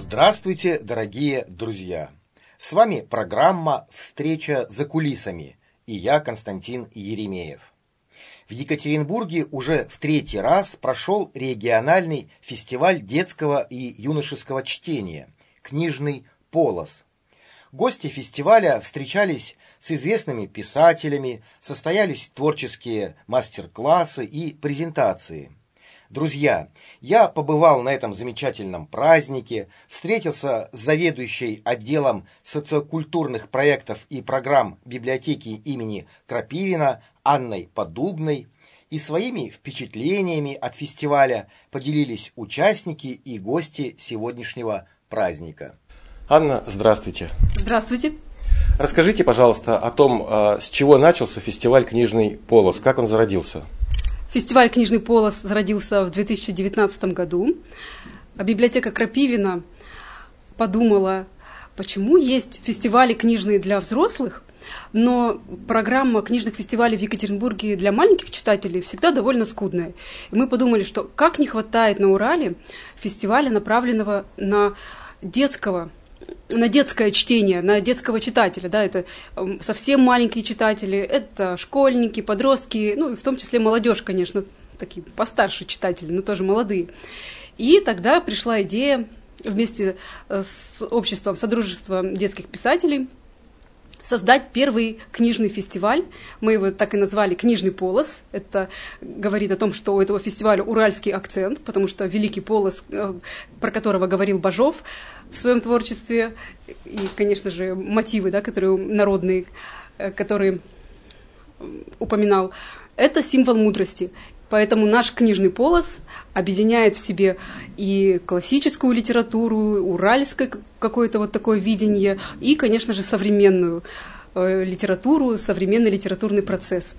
Здравствуйте, дорогие друзья! С вами программа «Встреча за кулисами» и я, Константин Еремеев. В Екатеринбурге уже в третий раз прошел региональный фестиваль детского и юношеского чтения «Книжный полос». Гости фестиваля встречались с известными писателями, состоялись творческие мастер-классы и презентации. Друзья, я побывал на этом замечательном празднике, встретился с заведующей отделом социокультурных проектов и программ библиотеки имени Крапивина Анной Подубной, и своими впечатлениями от фестиваля поделились участники и гости сегодняшнего праздника. Анна, здравствуйте. Здравствуйте. Расскажите, пожалуйста, о том, с чего начался фестиваль «Книжный полос», как он зародился? Фестиваль «Книжный полос» зародился в 2019 году. Библиотека Крапивина подумала, почему есть фестивали книжные для взрослых, но программа книжных фестивалей в Екатеринбурге для маленьких читателей всегда довольно скудная. И мы подумали, что как не хватает на Урале фестиваля, направленного на детское чтение, на детского читателя. Да, это совсем маленькие читатели, это школьники, подростки, ну и в том числе молодежь, конечно, такие постарше читатели, но тоже молодые. И тогда пришла идея вместе с обществом Содружества детских писателей создать первый книжный фестиваль. Мы его так и назвали «Книжный полос». Это говорит о том, что у этого фестиваля уральский акцент, потому что великий полос, про которого говорил Бажов в своем творчестве, и, конечно же, мотивы, да, которые народные, которые упоминал, это символ мудрости. Поэтому наш «Книжный полос» объединяет в себе и классическую литературу, уральское какое-то вот такое видение, и, конечно же, современную литературу, современный литературный процесс.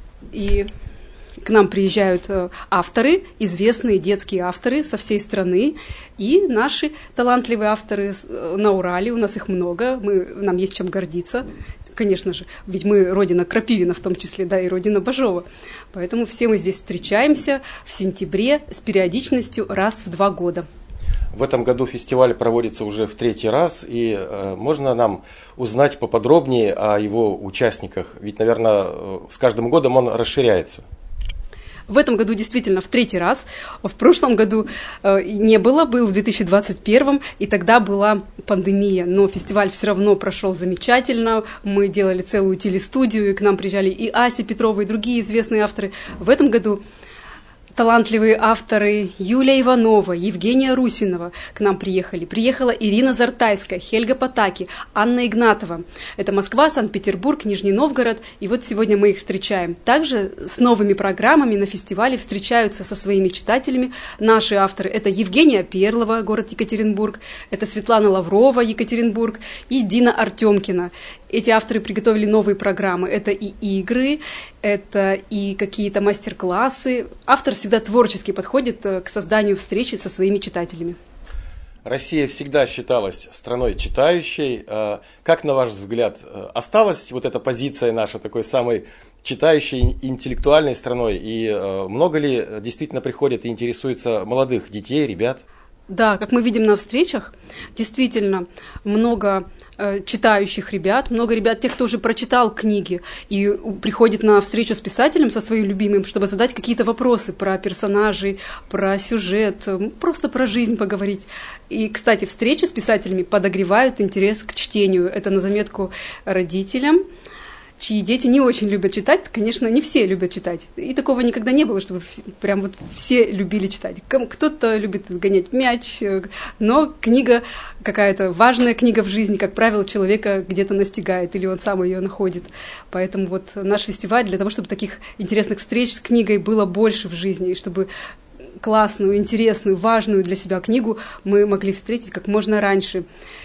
И к нам приезжают авторы, известные детские авторы со всей страны, и наши талантливые авторы на Урале, у нас их много, нам есть чем гордиться. Конечно же, ведь мы родина Крапивина в том числе, да, и родина Бажова. Поэтому все мы здесь встречаемся в сентябре с периодичностью раз в 2 года. В этом году фестиваль проводится уже в 3-й раз, и можно нам узнать поподробнее о его участниках? Ведь, наверное, с каждым годом он расширяется. В этом году действительно в 3-й раз. В прошлом году не было, был в 2021, и тогда была пандемия. Но фестиваль все равно прошел замечательно. Мы делали целую телестудию, и к нам приезжали и Ася Петрова, и другие известные авторы. В этом году талантливые авторы Юлия Иванова, Евгения Русинова к нам приехали. Приехала Ирина Зартайская, Хельга Потаки, Анна Игнатова. Это Москва, Санкт-Петербург, Нижний Новгород. И вот сегодня мы их встречаем. Также с новыми программами на фестивале встречаются со своими читателями наши авторы. Это Евгения Перлова, город Екатеринбург. Это Светлана Лаврова, Екатеринбург. И Дина Артемкина. Эти авторы приготовили новые программы. Это и игры, это и какие-то мастер-классы. Автор всегда творчески подходит к созданию встречи со своими читателями. Россия всегда считалась страной читающей. Как, на ваш взгляд, осталась вот эта позиция наша такой самой читающей, интеллектуальной страной? И много ли действительно приходит и интересуется молодых детей, ребят? Да, как мы видим на встречах, действительно много читающих ребят, много ребят, тех, кто уже прочитал книги и приходит на встречу с писателем, со своим любимым, чтобы задать какие-то вопросы про персонажей, про сюжет, просто про жизнь поговорить. И, кстати, встречи с писателями подогревают интерес к чтению. Это на заметку родителям, чьи дети не очень любят читать. Конечно, не все любят читать. И такого никогда не было, чтобы прям вот все любили читать. Кто-то любит гонять мяч, но книга, какая-то важная книга в жизни, как правило, человека где-то настигает, или он сам ее находит. Поэтому вот наш фестиваль для того, чтобы таких интересных встреч с книгой было больше в жизни, и чтобы классную, интересную, важную для себя книгу мы могли встретить как можно раньше.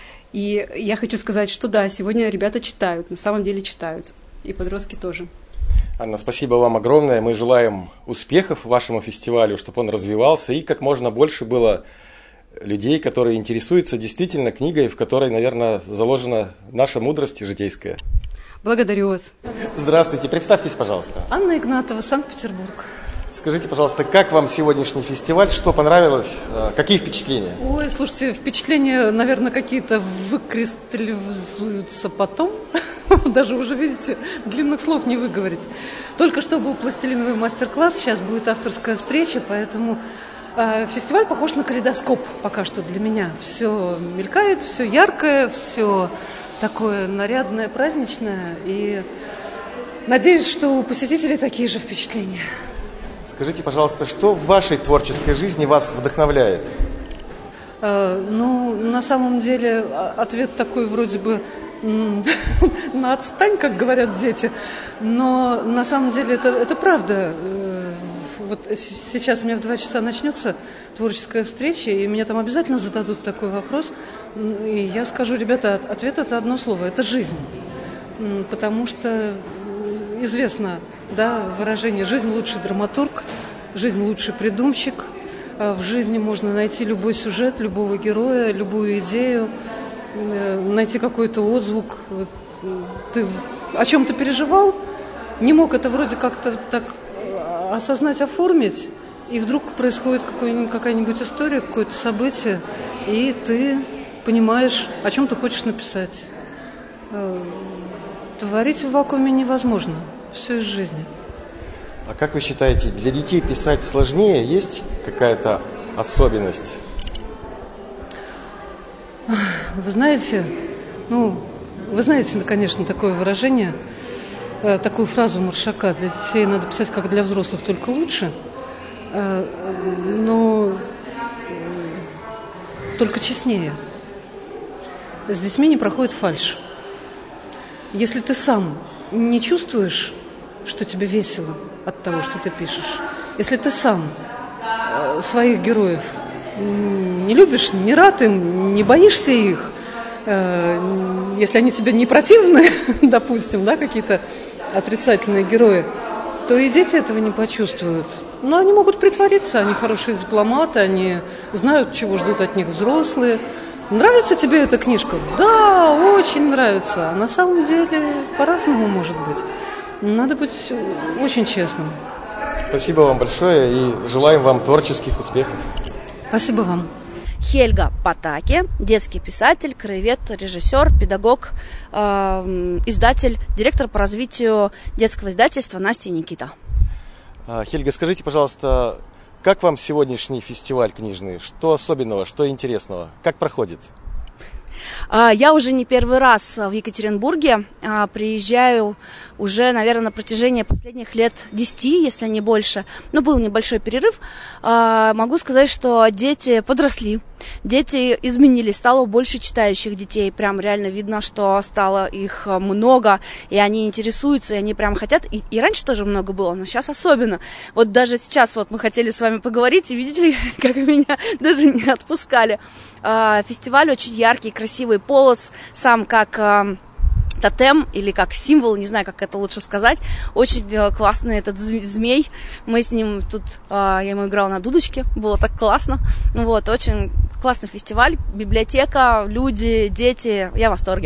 И я хочу сказать, что да, сегодня ребята читают, на самом деле читают. И подростки тоже. Анна, спасибо вам огромное. Мы желаем успехов вашему фестивалю, чтобы он развивался, и как можно больше было людей, которые интересуются действительно книгой, в которой, наверное, заложена наша мудрость житейская. Благодарю вас. Здравствуйте, представьтесь, пожалуйста. Анна Игнатова, Санкт-Петербург. Скажите, пожалуйста, как вам сегодняшний фестиваль, что понравилось, какие впечатления? Ой, слушайте, впечатления, наверное, какие-то выкристаллизуются потом. Даже уже, видите, длинных слов не выговорить. Только что был пластилиновый мастер-класс, сейчас будет авторская встреча, поэтому фестиваль похож на калейдоскоп пока что для меня. Все мелькает, все яркое, все такое нарядное, праздничное. И надеюсь, что у посетителей такие же впечатления. Скажите, пожалуйста, что в вашей творческой жизни вас вдохновляет? Ну, на самом деле, ответ такой вроде бы на отстань, как говорят дети, но на самом деле это правда. Вот сейчас у меня в 2 часа начнется творческая встреча, и меня там обязательно зададут такой вопрос, и я скажу: ребята, ответ это одно слово, это жизнь. Потому что известно, да, выражение «жизнь лучший драматург», «жизнь лучший придумщик». В жизни можно найти любой сюжет, любого героя, любую идею, найти какой-то отзвук. Ты о чем ты переживал, не мог это вроде как-то так осознать, оформить, и вдруг происходит какая-нибудь история, какое-то событие, и ты понимаешь, о чем ты хочешь написать. Творить в вакууме невозможно. Все из жизни. А как вы считаете, для детей писать сложнее? Есть какая-то особенность? Вы знаете, конечно, такое выражение, такую фразу Маршака: для детей надо писать как для взрослых, только лучше, но только честнее. С детьми не проходит фальшь. Если ты сам не чувствуешь, что тебе весело от того, что ты пишешь, если ты сам своих героев не любишь, не рад им, не боишься их, если они тебе не противны, допустим, да, какие-то отрицательные герои, то и дети этого не почувствуют. Но они могут притвориться, они хорошие дипломаты, они знают, чего ждут от них взрослые. Нравится тебе эта книжка? Да, очень нравится. А на самом деле по-разному может быть. Надо быть очень честным. Спасибо вам большое и желаем вам творческих успехов. Спасибо вам. Хельга Потаки, детский писатель, краевед, режиссер, педагог, издатель, директор по развитию детского издательства Настя и Никита. Хельга, скажите, пожалуйста, как вам сегодняшний фестиваль книжный? Что особенного, что интересного? Как проходит? Я уже не первый раз в Екатеринбурге, приезжаю уже, наверное, на протяжении последних лет 10, если не больше. Но был небольшой перерыв. Могу сказать, что дети подросли, дети изменились, стало больше читающих детей. Прям реально видно, что стало их много, и они интересуются, и они прям хотят. И раньше тоже много было, но сейчас особенно. Вот даже сейчас вот мы хотели с вами поговорить, и видите ли, как меня даже не отпускали. Фестиваль очень яркий, красивый, полос, сам как тотем или как символ, не знаю, как это лучше сказать. Очень классный этот змей. Мы с ним тут, я ему играла на дудочке, было так классно. Вот, очень классный фестиваль, библиотека, люди, дети, я в восторге.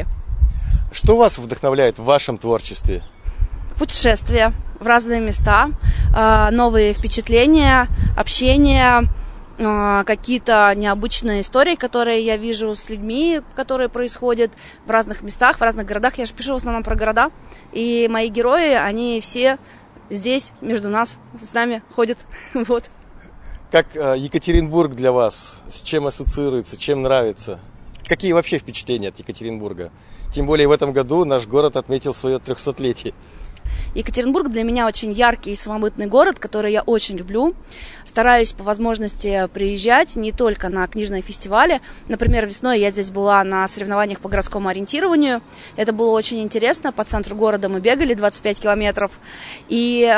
Что вас вдохновляет в вашем творчестве? Путешествия в разные места, новые впечатления, общение, какие-то необычные истории, которые я вижу с людьми, которые происходят в разных местах, в разных городах. Я же пишу в основном про города, и мои герои, они все здесь, между нас, с нами ходят. Вот. Как Екатеринбург для вас? С чем ассоциируется, чем нравится? Какие вообще впечатления от Екатеринбурга? Тем более в этом году наш город отметил свое 300-летие. Екатеринбург для меня очень яркий и самобытный город, который я очень люблю. Стараюсь по возможности приезжать не только на книжные фестивали. Например, весной я здесь была на соревнованиях по городскому ориентированию. Это было очень интересно. По центру города мы бегали 25 километров. И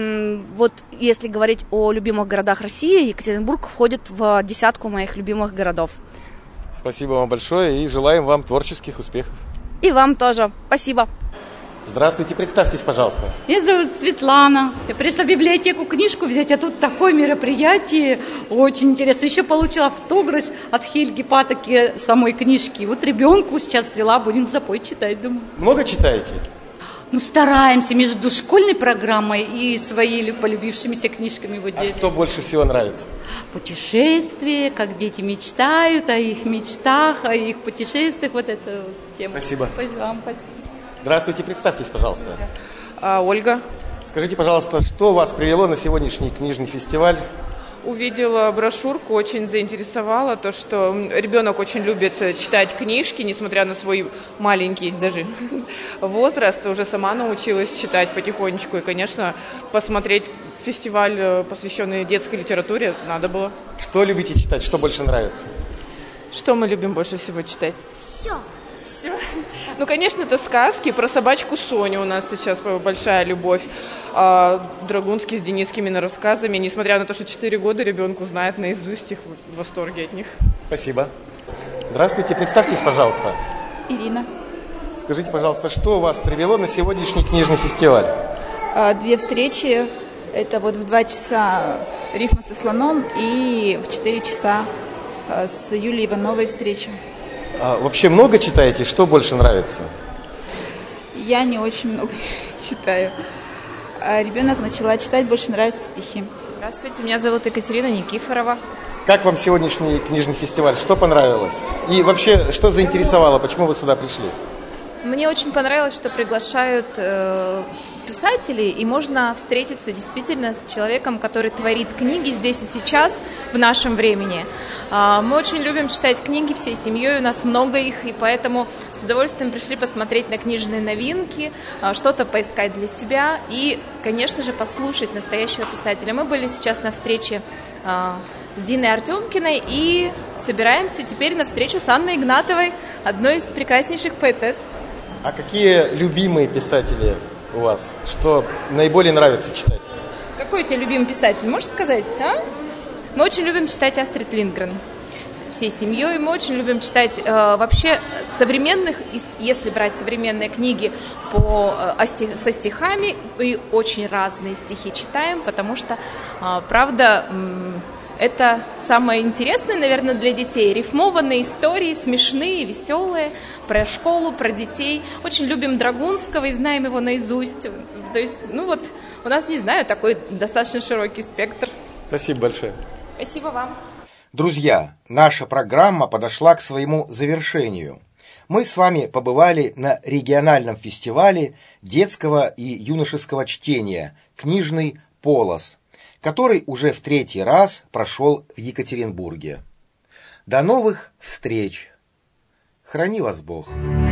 вот если говорить о любимых городах России, Екатеринбург входит в десятку моих любимых городов. Спасибо вам большое и желаем вам творческих успехов. И вам тоже. Спасибо. Здравствуйте, представьтесь, пожалуйста. Меня зовут Светлана. Я пришла в библиотеку книжку взять, а тут такое мероприятие. Очень интересно. Еще получила автограф от Хельги Потаки самой книжки. Вот ребенку сейчас взяла, будем запой читать, думаю. Много читаете? стараемся между школьной программой и своей полюбившимися книжками. А что больше всего нравится? Путешествия, как дети мечтают о их мечтах, о их путешествиях. Вот эта тема. Спасибо. Вам спасибо. Здравствуйте, представьтесь, пожалуйста. Ольга. Скажите, пожалуйста, что вас привело на сегодняшний книжный фестиваль? Увидела брошюрку, очень заинтересовала то, что ребенок очень любит читать книжки, несмотря на свой маленький даже возраст, уже сама научилась читать потихонечку. И, конечно, посмотреть фестиваль, посвященный детской литературе, надо было. Что любите читать, что больше нравится? Что мы любим больше всего читать? Все. Конечно, это сказки. Про собачку Соню у нас сейчас большая любовь. Драгунский с Денискими рассказами. Несмотря на то, что 4 года ребенку знает наизусть их, в восторге от них. Спасибо. Здравствуйте, представьтесь, пожалуйста. Ирина. Скажите, пожалуйста, что вас привело на сегодняшний книжный фестиваль? 2 встречи. Это вот в 2 часа рифма со слоном и в 4 часа с Юлией Ивановой встреча. Вообще много читаете? Что больше нравится? Я не очень много читаю. Ребенок начала читать, больше нравятся стихи. Здравствуйте, меня зовут Екатерина Никифорова. Как вам сегодняшний книжный фестиваль? Что понравилось? И вообще, что заинтересовало? Почему вы сюда пришли? Мне очень понравилось, что приглашают писателей, и можно встретиться действительно с человеком, который творит книги здесь и сейчас, в нашем времени. Мы очень любим читать книги всей семьей, у нас много их, и поэтому с удовольствием пришли посмотреть на книжные новинки, что-то поискать для себя и, конечно же, послушать настоящего писателя. Мы были сейчас на встрече с Диной Артемкиной и собираемся теперь на встречу с Анной Игнатовой, одной из прекраснейших поэтесс. А какие любимые писатели у вас? Что наиболее нравится читать? Какой у тебя любимый писатель, можешь сказать? Мы очень любим читать Астрид Линдгрен всей семьей. Мы очень любим читать вообще современных, если брать современные книги со стихами, и очень разные стихи читаем, потому что, правда, это самое интересное, наверное, для детей. Рифмованные истории, смешные, веселые, про школу, про детей. Очень любим Драгунского и знаем его наизусть. То есть, у нас, не знаю, такой достаточно широкий спектр. Спасибо большое. Спасибо вам. Друзья, наша программа подошла к своему завершению. Мы с вами побывали на региональном фестивале детского и юношеского чтения «Книжный полос», который уже в 3-й раз прошел в Екатеринбурге. До новых встреч! Храни вас Бог!